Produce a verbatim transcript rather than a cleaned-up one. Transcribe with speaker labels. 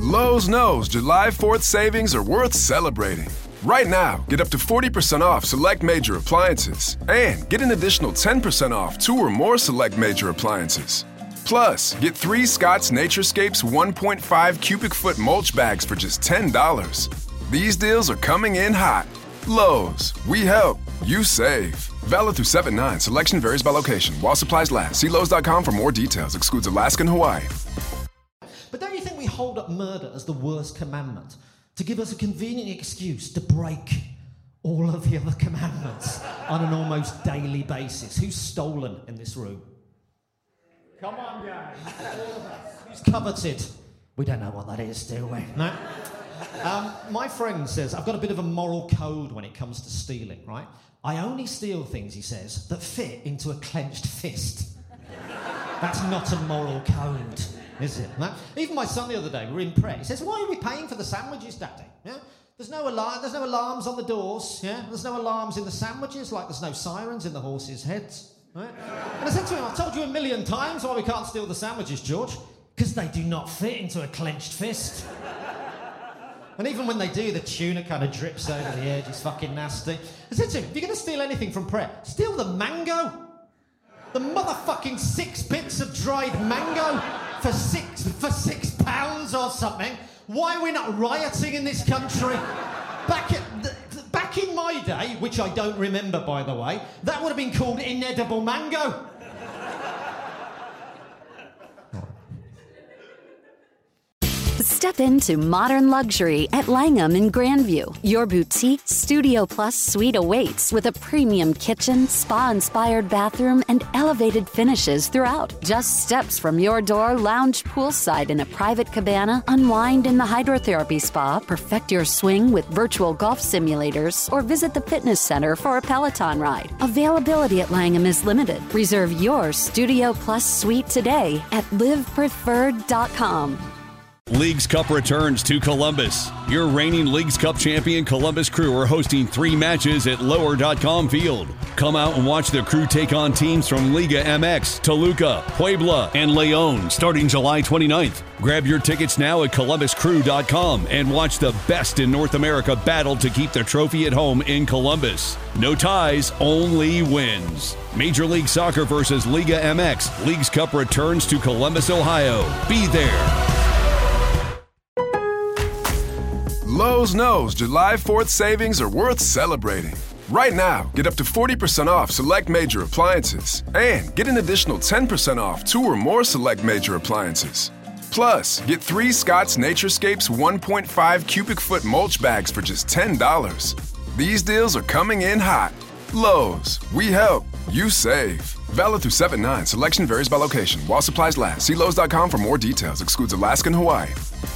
Speaker 1: Lowe's knows July fourth savings are worth celebrating. Right now, get up to forty percent off select major appliances and get an additional ten percent off two or more select major appliances. Plus, get three Scott's Naturescapes one point five cubic foot mulch bags for just ten dollars. These deals are coming in hot. Lowe's, we help, you save. Valid through seven nine. Selection varies by location. While supplies last. See Lowe's dot com for more details. Excludes Alaska and Hawaii.
Speaker 2: But don't you think we hold up murder as the worst commandment to give us a convenient excuse to break all of the other commandments on an almost daily basis? Who's stolen in this room? Come on, guys. All of us. Who's coveted? We don't know what that is, do we? No? Um, my friend says, I've got a bit of a moral code when it comes to stealing, right? I only steal things, he says, that fit into a clenched fist. That's not a moral code, is it? No? Even my son the other day, we were in Pret. He says, why are we paying for the sandwiches, Daddy? Yeah? There's no alarm. There's no alarms on the doors. Yeah? There's no alarms in the sandwiches, like there's no sirens in the horses' heads. Right? And I said to him, I've told you a million times why we can't steal the sandwiches, George. Because they do not fit into a clenched fist. And even when they do, the tuna kind of drips over the edge. It's fucking nasty. I said to him, if you're going to steal anything from Pret, steal the mango. The motherfucking six bits of dried mango for six for six pounds or something. Why are we not rioting in this country? Back at the, back in my day, which I don't remember, by the way, that would have been called inedible mango.
Speaker 3: Step into modern luxury at Langham in Grandview. Your boutique Studio Plus suite awaits with a premium kitchen, spa-inspired bathroom, and elevated finishes throughout. Just steps from your door, lounge poolside in a private cabana, unwind in the hydrotherapy spa, perfect your swing with virtual golf simulators, or visit the fitness center for a Peloton ride. Availability at Langham is limited. Reserve your Studio Plus suite today at live preferred dot com.
Speaker 4: Leagues Cup returns to Columbus. Your reigning Leagues Cup champion Columbus Crew are hosting three matches at lower dot com Field. Come out and watch the Crew take on teams from Liga M X, Toluca, Puebla, and León starting July twenty-ninth. Grab your tickets now at columbus crew dot com and watch the best in North America battle to keep the trophy at home in Columbus. No ties, only wins. Major League Soccer versus Liga M X. Leagues Cup returns to Columbus, Ohio. Be there.
Speaker 1: Lowe's knows July fourth savings are worth celebrating. Right now, get up to forty percent off select major appliances and get an additional ten percent off two or more select major appliances. Plus, get three Scott's Naturescapes one point five cubic foot mulch bags for just ten dollars. These deals are coming in hot. Lowe's, we help, you save. Valid through seven nine. Selection varies by location. While supplies last. See Lowe's dot com for more details. Excludes Alaska and Hawaii.